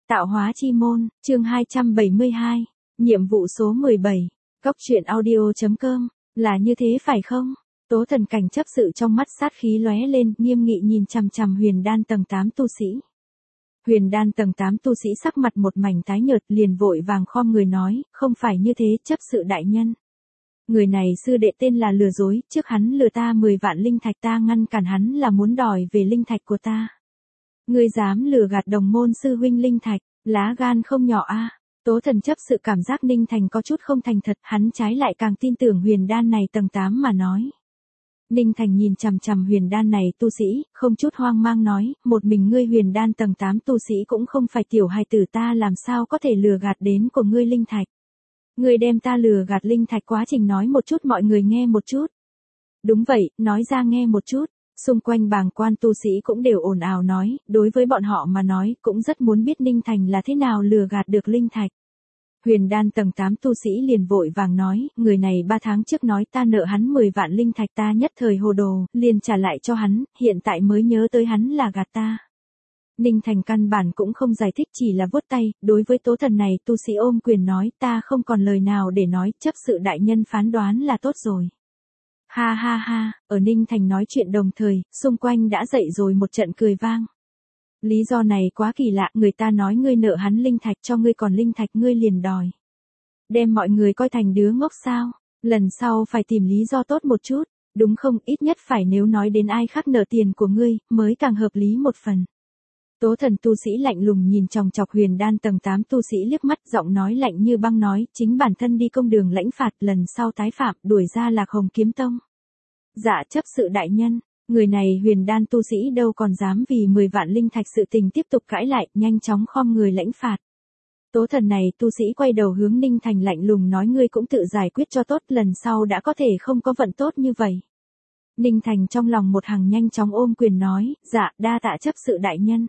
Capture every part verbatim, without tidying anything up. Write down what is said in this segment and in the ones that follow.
Tạo hóa chi môn, chương hai trăm bảy mươi hai, nhiệm vụ số mười bảy, Cốc truyện audio chấm com, là như thế phải không? Tố Thần Cảnh chấp sự trong mắt sát khí lóe lên, nghiêm nghị nhìn chằm chằm Huyền Đan tầng tám tu sĩ. Huyền Đan tầng tám tu sĩ sắc mặt một mảnh tái nhợt, liền vội vàng khom người nói, không phải như thế, chấp sự đại nhân. Người này sư đệ tên là lừa dối, trước hắn lừa ta mười vạn linh thạch, ta ngăn cản hắn là muốn đòi về linh thạch của ta. Ngươi dám lừa gạt đồng môn sư huynh linh thạch, lá gan không nhỏ a. À. Tố Thần chấp sự cảm giác Ninh Thành có chút không thành thật, hắn trái lại càng tin tưởng Huyền Đan này tầng tám mà nói. Ninh Thành nhìn chằm chằm Huyền Đan này tu sĩ, không chút hoang mang nói, một mình ngươi Huyền Đan tầng tám tu sĩ cũng không phải tiểu hài tử, ta làm sao có thể lừa gạt đến của ngươi linh thạch. Ngươi đem ta lừa gạt linh thạch quá trình nói một chút mọi người nghe một chút. Đúng vậy, nói ra nghe một chút. Xung quanh bàng quan tu sĩ cũng đều ồn ào nói, đối với bọn họ mà nói, cũng rất muốn biết Ninh Thành là thế nào lừa gạt được linh thạch. Huyền Đan tầng tám tu sĩ liền vội vàng nói, người này ba tháng trước nói ta nợ hắn mười vạn linh thạch, ta nhất thời hồ đồ, liền trả lại cho hắn, hiện tại mới nhớ tới hắn là gạt ta. Ninh Thành căn bản cũng không giải thích, chỉ là vuốt tay, đối với Tố Thần này tu sĩ ôm quyền nói, ta không còn lời nào để nói, chấp sự đại nhân phán đoán là tốt rồi. Ha ha ha, ở Ninh Thành nói chuyện đồng thời, xung quanh đã dậy rồi một trận cười vang. Lý do này quá kỳ lạ, người ta nói ngươi nợ hắn linh thạch, cho ngươi còn linh thạch ngươi liền đòi. Đem mọi người coi thành đứa ngốc sao, lần sau phải tìm lý do tốt một chút, đúng không, ít nhất phải nếu nói đến ai khác nợ tiền của ngươi, mới càng hợp lý một phần. Tố Thần tu sĩ lạnh lùng nhìn chòng chọc Huyền Đan tầng tám tu sĩ liếc mắt, giọng nói lạnh như băng nói, chính bản thân đi công đường lãnh phạt, lần sau tái phạm, đuổi ra Lạc Hồng Kiếm Tông. Dạ chấp sự đại nhân, người này Huyền Đan tu sĩ đâu còn dám vì mười vạn linh thạch sự tình tiếp tục cãi lại, nhanh chóng khom người lãnh phạt. Tố Thần này tu sĩ quay đầu hướng Ninh Thành lạnh lùng nói, ngươi cũng tự giải quyết cho tốt, lần sau đã có thể không có vận tốt như vậy. Ninh Thành trong lòng một hàng nhanh chóng ôm quyền nói, dạ đa tạ chấp sự đại nhân.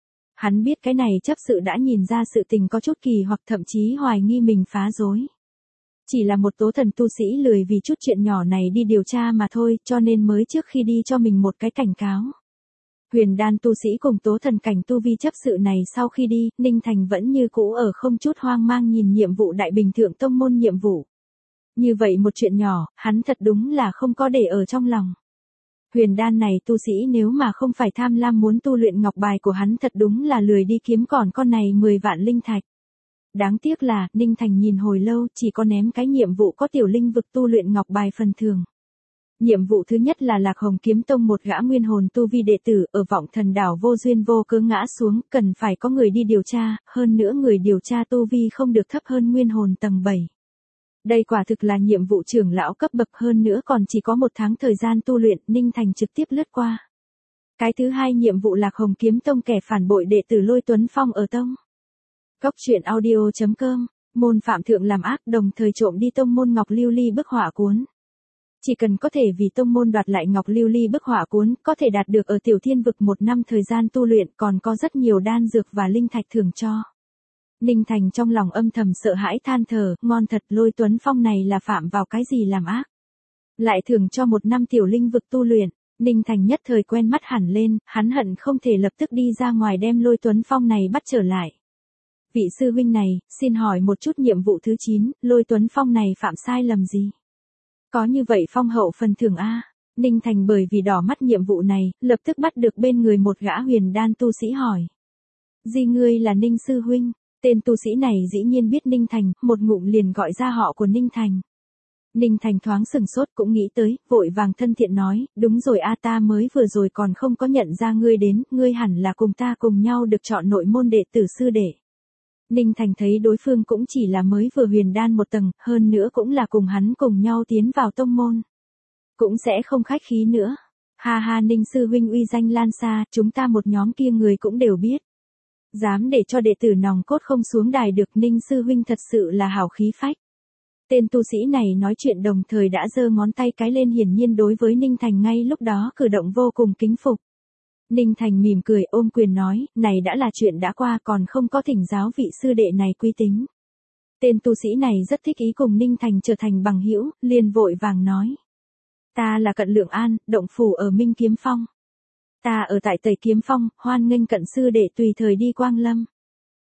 Hắn biết cái này chấp sự đã nhìn ra sự tình có chút kỳ hoặc thậm chí hoài nghi mình phá rối. Chỉ là một Tố Thần tu sĩ lười vì chút chuyện nhỏ này đi điều tra mà thôi, cho nên mới trước khi đi cho mình một cái cảnh cáo. Huyền Đan tu sĩ cùng Tố Thần cảnh tu vi chấp sự này sau khi đi, Ninh Thành vẫn như cũ ở không chút hoang mang nhìn nhiệm vụ Đại Bình Thượng Tông môn nhiệm vụ. Như vậy một chuyện nhỏ, hắn thật đúng là không có để ở trong lòng. Huyền Đan này tu sĩ nếu mà không phải tham lam muốn tu luyện ngọc bài của hắn, thật đúng là lười đi kiếm còn con này mười vạn linh thạch. Đáng tiếc là, Ninh Thành nhìn hồi lâu, chỉ có ném cái nhiệm vụ có tiểu linh vực tu luyện ngọc bài phần thưởng. Nhiệm vụ thứ nhất là Lạc Hồng Kiếm Tông một gã nguyên hồn tu vi đệ tử ở Vọng Thần đảo vô duyên vô cớ ngã xuống, cần phải có người đi điều tra, hơn nữa người điều tra tu vi không được thấp hơn nguyên hồn tầng bảy. Đây quả thực là nhiệm vụ trưởng lão cấp bậc, hơn nữa còn chỉ có một tháng thời gian tu luyện, Ninh Thành trực tiếp lướt qua. Cái thứ hai nhiệm vụ Lạc Hồng Kiếm Tông kẻ phản bội đệ tử Lôi Tuấn Phong ở tông. Cốc truyện audio chấm com, môn phạm thượng làm ác đồng thời trộm đi tông môn ngọc lưu ly bức họa cuốn. Chỉ cần có thể vì tông môn đoạt lại ngọc lưu ly bức họa cuốn, có thể đạt được ở tiểu thiên vực một năm thời gian tu luyện, còn có rất nhiều đan dược và linh thạch thưởng cho. Ninh Thành trong lòng âm thầm sợ hãi than thở, ngon thật, Lôi Tuấn Phong này là phạm vào cái gì làm ác. Lại thưởng cho một năm tiểu linh vực tu luyện, Ninh Thành nhất thời quen mắt hẳn lên, hắn hận không thể lập tức đi ra ngoài đem Lôi Tuấn Phong này bắt trở lại. Vị sư huynh này, xin hỏi một chút nhiệm vụ thứ chín, Lôi Tuấn Phong này phạm sai lầm gì? Có như vậy phong hậu phần thưởng A. Ninh Thành bởi vì đỏ mắt nhiệm vụ này, lập tức bắt được bên người một gã Huyền Đan tu sĩ hỏi. Gì ngươi là Ninh sư huynh? Tên tu sĩ này dĩ nhiên biết Ninh Thành, một ngụm liền gọi ra họ của Ninh Thành. Ninh Thành thoáng sừng sốt cũng nghĩ tới, vội vàng thân thiện nói, đúng rồi a, ta mới vừa rồi còn không có nhận ra ngươi đến, ngươi hẳn là cùng ta cùng nhau được chọn nội môn đệ tử sư đệ. Ninh Thành thấy đối phương cũng chỉ là mới vừa Huyền Đan một tầng, hơn nữa cũng là cùng hắn cùng nhau tiến vào tông môn. Cũng sẽ không khách khí nữa. Ha ha, Ninh sư huynh uy danh lan xa, chúng ta một nhóm kia người cũng đều biết. Dám để cho đệ tử nòng cốt không xuống đài được, Ninh sư huynh thật sự là hào khí phách. Tên tu sĩ này nói chuyện đồng thời đã giơ ngón tay cái lên, hiển nhiên đối với Ninh Thành ngay lúc đó cử động vô cùng kính phục. Ninh Thành mỉm cười ôm quyền nói, này đã là chuyện đã qua, còn không có thỉnh giáo vị sư đệ này quy tính. Tên tu sĩ này rất thích ý cùng Ninh Thành trở thành bằng hữu, liền vội vàng nói. Ta là Cận Lượng An, động phủ ở Minh Kiếm Phong. Ta ở tại Tây Kiếm Phong, hoan nghênh Cận sư đệ tùy thời đi quang lâm.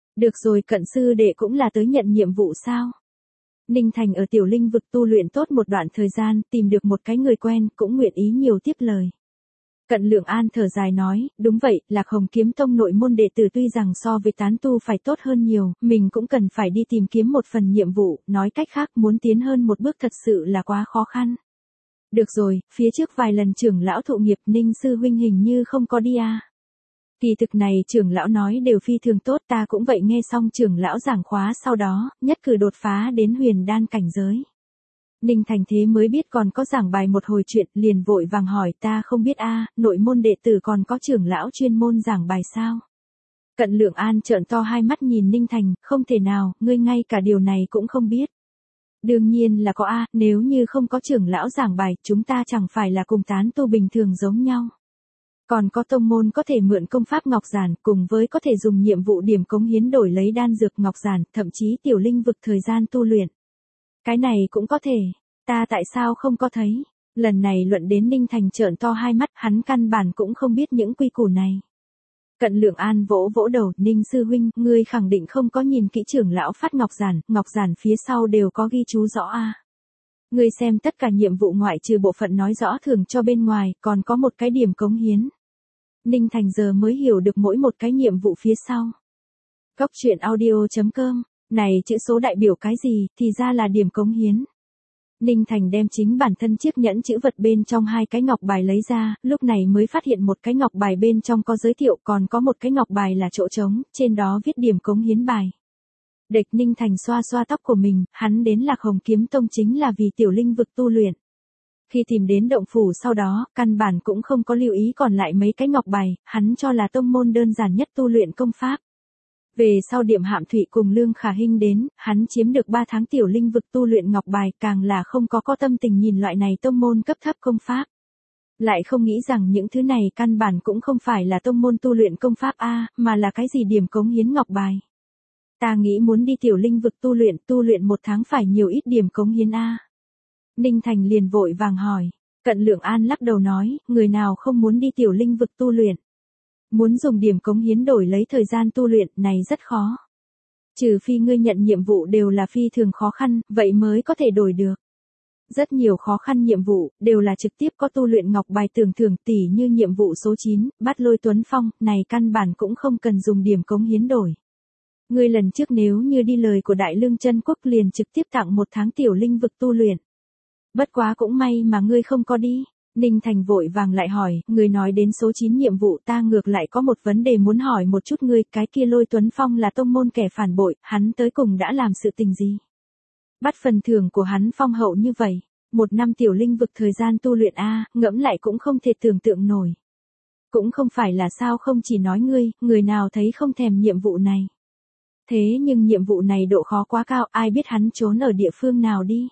Được rồi, Cận sư đệ cũng là tới nhận nhiệm vụ sao? Ninh Thành ở Tiểu Linh vực tu luyện tốt một đoạn thời gian, tìm được một cái người quen, cũng nguyện ý nhiều tiếp lời. Cận Lượng An thở dài nói, đúng vậy, Lạc Hồng Kiếm Tông nội môn đệ tử tuy rằng so với tán tu phải tốt hơn nhiều, mình cũng cần phải đi tìm kiếm một phần nhiệm vụ, nói cách khác muốn tiến hơn một bước thật sự là quá khó khăn. Được rồi, phía trước vài lần trưởng lão thụ nghiệp Ninh sư huynh hình như không có đi à. Kỳ thực này trưởng lão nói đều phi thường tốt, ta cũng vậy, nghe xong trưởng lão giảng khóa sau đó, nhất cử đột phá đến huyền đan cảnh giới. Ninh Thành thế mới biết còn có giảng bài một hồi chuyện, liền vội vàng hỏi, ta không biết a, nội môn đệ tử còn có trưởng lão chuyên môn giảng bài sao? Cận Lượng An trợn to hai mắt nhìn Ninh Thành, không thể nào, ngươi ngay cả điều này cũng không biết. Đương nhiên là có a, nếu như không có trưởng lão giảng bài, chúng ta chẳng phải là cùng tán tu bình thường giống nhau. Còn có tông môn có thể mượn công pháp ngọc giản, cùng với có thể dùng nhiệm vụ điểm cống hiến đổi lấy đan dược ngọc giản, thậm chí tiểu linh vực thời gian tu luyện. Cái này cũng có thể, ta tại sao không có thấy? Lần này luận đến Ninh Thành trợn to hai mắt, hắn căn bản cũng không biết những quy củ này. Cận Lượng An vỗ vỗ đầu, Ninh sư huynh, ngươi khẳng định không có nhìn kỹ trưởng lão phát ngọc giản, ngọc giản phía sau đều có ghi chú rõ a. Ngươi xem tất cả nhiệm vụ ngoại trừ bộ phận nói rõ thưởng cho bên ngoài, còn có một cái điểm cống hiến. Ninh Thành giờ mới hiểu được mỗi một cái nhiệm vụ phía sau. Cốc truyện audio chấm com, này chữ số đại biểu cái gì, thì ra là điểm cống hiến. Ninh Thành đem chính bản thân chiếc nhẫn chữ vật bên trong hai cái ngọc bài lấy ra, lúc này mới phát hiện một cái ngọc bài bên trong có giới thiệu, còn có một cái ngọc bài là chỗ trống, trên đó viết điểm cống hiến bài. Địch Ninh Thành xoa xoa tóc của mình, hắn đến Lạc Hồng Kiếm Tông chính là vì tiểu linh vực tu luyện. Khi tìm đến động phủ sau đó, căn bản cũng không có lưu ý còn lại mấy cái ngọc bài, hắn cho là tông môn đơn giản nhất tu luyện công pháp. Về sau Điểm Hạm Thụy cùng Lương Khả Hinh đến, hắn chiếm được ba tháng tiểu linh vực tu luyện ngọc bài, càng là không có có tâm tình nhìn loại này tông môn cấp thấp công pháp. Lại không nghĩ rằng những thứ này căn bản cũng không phải là tông môn tu luyện công pháp A, mà là cái gì điểm cống hiến ngọc bài. Ta nghĩ muốn đi tiểu linh vực tu luyện, tu luyện một tháng phải nhiều ít điểm cống hiến A. Ninh Thành liền vội vàng hỏi. Cận Lượng An lắc đầu nói, người nào không muốn đi tiểu linh vực tu luyện. Muốn dùng điểm cống hiến đổi lấy thời gian tu luyện này rất khó. Trừ phi ngươi nhận nhiệm vụ đều là phi thường khó khăn, vậy mới có thể đổi được. Rất nhiều khó khăn nhiệm vụ, đều là trực tiếp có tu luyện ngọc bài tưởng thưởng, tỉ như nhiệm vụ số chín, bắt lôi Tuấn Phong, này căn bản cũng không cần dùng điểm cống hiến đổi. Ngươi lần trước nếu như đi lời của Đại Lương Chân Quốc liền trực tiếp tặng một tháng tiểu linh vực tu luyện. Bất quá cũng may mà ngươi không có đi. Ninh Thành vội vàng lại hỏi, người nói đến số chín nhiệm vụ, ta ngược lại có một vấn đề muốn hỏi một chút ngươi, cái kia lôi Tuấn Phong là tông môn kẻ phản bội, hắn tới cùng đã làm sự tình gì? Bắt phần thưởng của hắn phong hậu như vậy, một năm tiểu linh vực thời gian tu luyện A, ngẫm lại cũng không thể tưởng tượng nổi. Cũng không phải là sao không chỉ nói ngươi, người nào thấy không thèm nhiệm vụ này. Thế nhưng nhiệm vụ này độ khó quá cao, ai biết hắn trốn ở địa phương nào đi.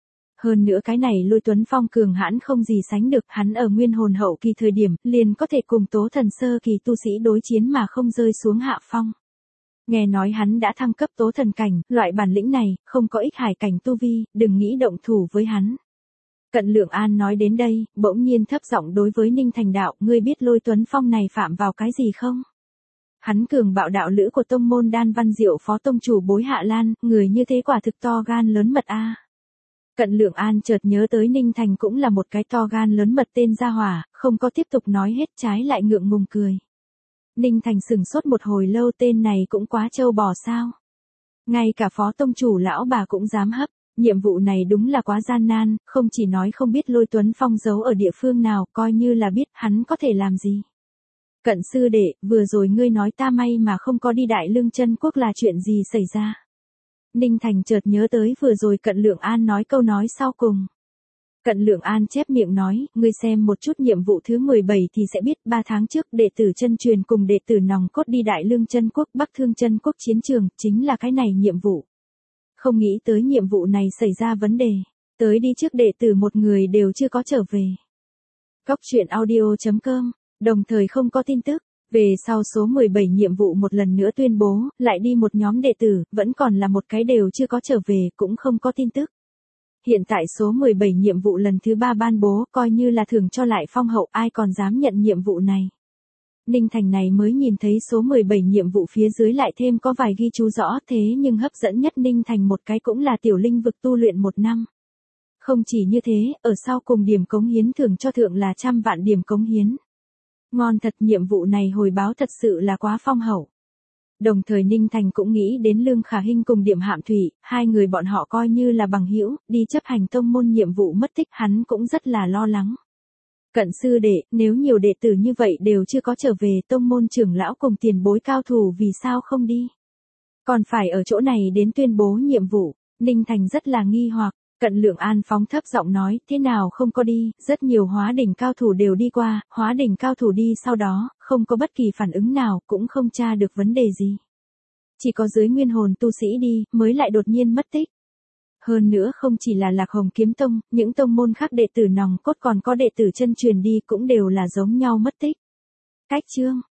Hơn nữa cái này lôi Tuấn Phong cường hãn không gì sánh được, hắn ở nguyên hồn hậu kỳ thời điểm, liền có thể cùng tố thần sơ kỳ tu sĩ đối chiến mà không rơi xuống hạ phong. Nghe nói hắn đã thăng cấp tố thần cảnh, loại bản lĩnh này, không có ích hải cảnh tu vi, đừng nghĩ động thủ với hắn. Cận Lượng An nói đến đây, bỗng nhiên thấp giọng đối với Ninh Thành đạo, ngươi biết lôi Tuấn Phong này phạm vào cái gì không? Hắn cường bạo đạo lữ của tông môn Đan Văn Diệu phó tông chủ Bối Hạ Lan, người như thế quả thực to gan lớn mật a. Cận Lượng An chợt nhớ tới Ninh Thành cũng là một cái to gan lớn mật tên gia hỏa, không có tiếp tục nói hết, trái lại ngượng ngùng cười. Ninh Thành sừng sốt một hồi lâu, tên này cũng quá trâu bò sao. Ngay cả phó tông chủ lão bà cũng dám hấp, nhiệm vụ này đúng là quá gian nan, không chỉ nói không biết lôi Tuấn Phong giấu ở địa phương nào, coi như là biết hắn có thể làm gì. Cận sư đệ, vừa rồi ngươi nói ta may mà không có đi Đại Lương Chân Quốc là chuyện gì xảy ra? Ninh Thành chợt nhớ tới vừa rồi Cận Lượng An nói câu nói sau cùng. Cận Lượng An chép miệng nói, ngươi xem một chút nhiệm vụ thứ mười bảy thì sẽ biết, ba tháng trước đệ tử chân truyền cùng đệ tử nòng cốt đi Đại Lương Chân Quốc Bắc Thương Chân Quốc chiến trường, chính là cái này nhiệm vụ. Không nghĩ tới nhiệm vụ này xảy ra vấn đề, tới đi trước đệ tử một người đều chưa có trở về. Cốc truyện audio chấm com, đồng thời không có tin tức. Về sau số mười bảy nhiệm vụ một lần nữa tuyên bố, lại đi một nhóm đệ tử, vẫn còn là một cái đều chưa có trở về, cũng không có tin tức. Hiện tại số mười bảy nhiệm vụ lần thứ ba ban bố, coi như là thưởng cho lại phong hậu, ai còn dám nhận nhiệm vụ này. Ninh Thành này mới nhìn thấy số mười bảy nhiệm vụ phía dưới lại thêm có vài ghi chú rõ, thế nhưng hấp dẫn nhất Ninh Thành một cái cũng là tiểu linh vực tu luyện một năm. Không chỉ như thế, ở sau cùng điểm cống hiến thưởng cho thượng là trăm vạn điểm cống hiến. Ngon thật, nhiệm vụ này hồi báo thật sự là quá phong hậu. Đồng thời Ninh Thành cũng nghĩ đến Lương Khả Hinh cùng Điểm Hạm Thủy, hai người bọn họ coi như là bằng hữu, đi chấp hành tông môn nhiệm vụ mất tích, hắn cũng rất là lo lắng. Cận sư đệ, nếu nhiều đệ tử như vậy đều chưa có trở về, tông môn trưởng lão cùng tiền bối cao thủ vì sao không đi? Còn phải ở chỗ này đến tuyên bố nhiệm vụ, Ninh Thành rất là nghi hoặc. Cận Lượng An phóng thấp giọng nói, thế nào không có đi, rất nhiều hóa đỉnh cao thủ đều đi qua, hóa đỉnh cao thủ đi sau đó, không có bất kỳ phản ứng nào, cũng không tra được vấn đề gì. Chỉ có dưới nguyên hồn tu sĩ đi, mới lại đột nhiên mất tích. Hơn nữa không chỉ là Lạc Hồng Kiếm Tông, những tông môn khác đệ tử nòng cốt còn có đệ tử chân truyền đi cũng đều là giống nhau mất tích. Cách chương,